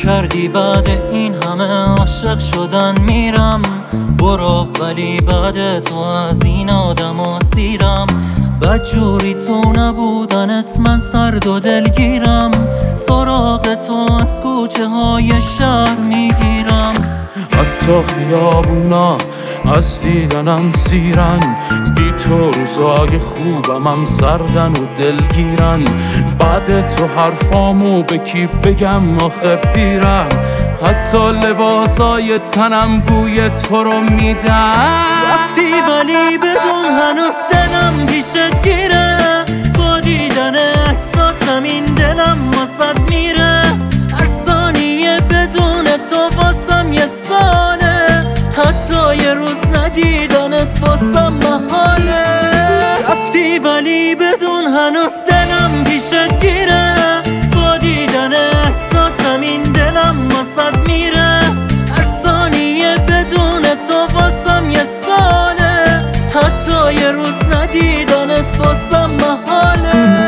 کردی بعد این همه عاشق شدن میرم؟ برو ولی بعد تو از این آدم و سیرم. بدجوری تو نبودنت من سرد و دلگیرم. سراغ تو از کوچه های شهر میگیرم. حتی خیابونا از دیدنم سیرن، بی تو روزای خوبم هم سردن و دلگیرن. بعد تو حرفامو به کی بگم آخه بیرم؟ حتی لباسای تنم بوی تو رو میدن. رفتی ولی بدون هنوز دلم پیشت گیره. با دیدن عکساتم این دلم واسد میره. هر ثانیه بدون تو واسم یه ساله. حتی یه روز ندیدنت واسم محاله. رفتی ولی بدون هنوز دلم پیشت گیره. با دیدن عکساتم این دلم واسد میره. هر ثانیه بدون تو واسم یه ساله. حتی یه روز ندیدنت واسم محاله.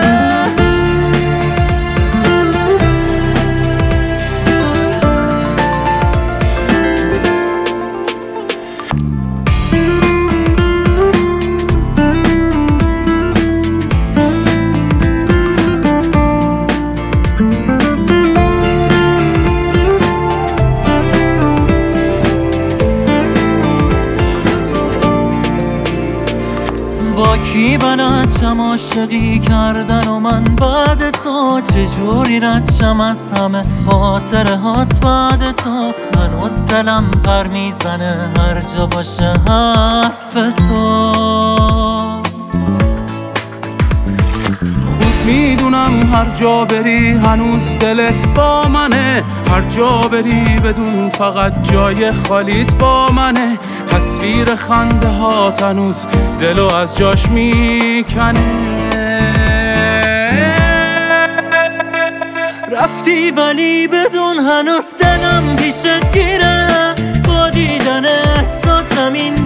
با کی بلدشم عاشقی کردن و من بعد تو؟ چجوری ردشم از همه خاطرهات بعد تو؟ هنوز دلم پر میزنه هر جا باشه حرف تو. خوب میدونم هر جا بری هنوز دلت با منه. هر جا بری بدون فقط جای خالیت با منه. تصویر خنده ها هنوز دلو از جاش میکنه. رفتی ولی بدون هنوز دلم پیشت گیره. با دیدن عکساتم این